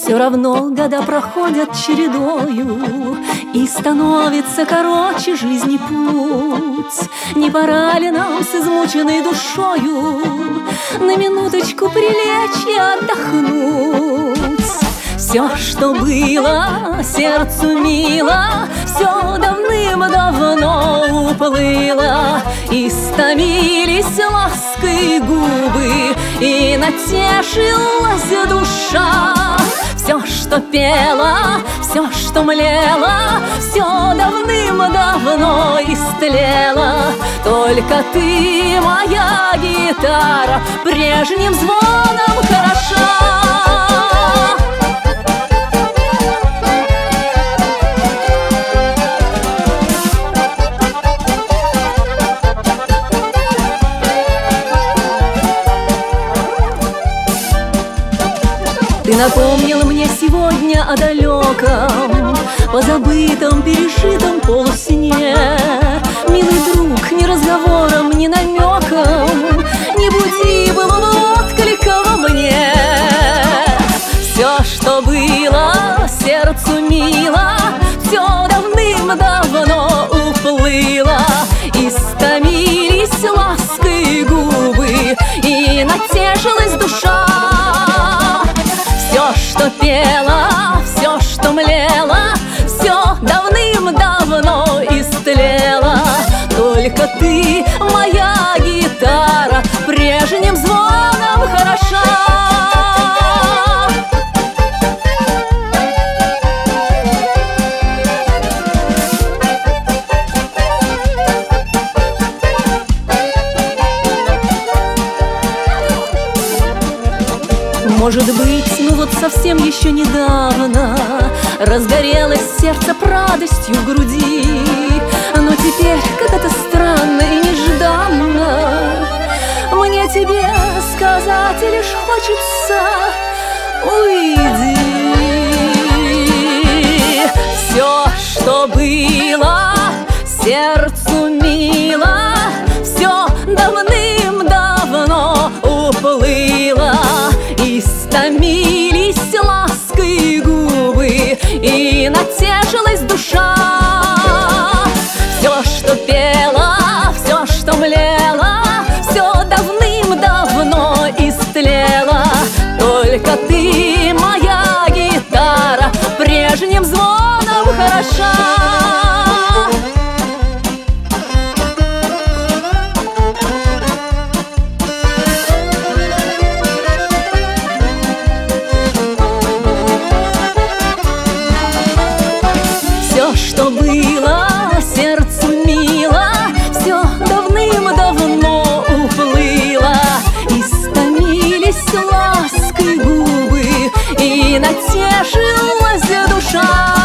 Все равно года проходят чередою, и становится короче жизни путь. Не пора ли нам с измученной душою на минуточку прилечь и отдохнуть? Все, что было сердцу мило, все давным-давно уплыло. Истомились лаской губы, и натешилась душа. Все, что пело, все, что млело, все давным-давно истлело. Только ты, моя гитара, прежним звоном хороша. Ты напомнил мне сегодня о далеком, позабытом, пережитом полусне. Милый друг, ни разговором, ни намеком не буди былого отклика во мне. Все, что было сердцу мило, все давным-давно уплыло. Истомились лаской губы, и натешилась душа. Все, что пело, все, что млело, все давным-давно истлело. Только ты, моя гитара, прежним звоном хороша. Может быть, ну вот совсем еще недавно разгорелось сердце радостью в груди, но теперь, как это странно и нежданно, мне тебе сказать лишь хочется: уйди. Все, что было сердцу мило, все давным-давно уплыло. Истомились лаской губы, и натешилась душа. Все, что пело, все, что млело, все давным-давно истлело. Только ты, моя гитара, прежним звоном хороша. Все, что было сердцу мило, все давным-давно уплыло. Истомились лаской губы, и натешилась душа.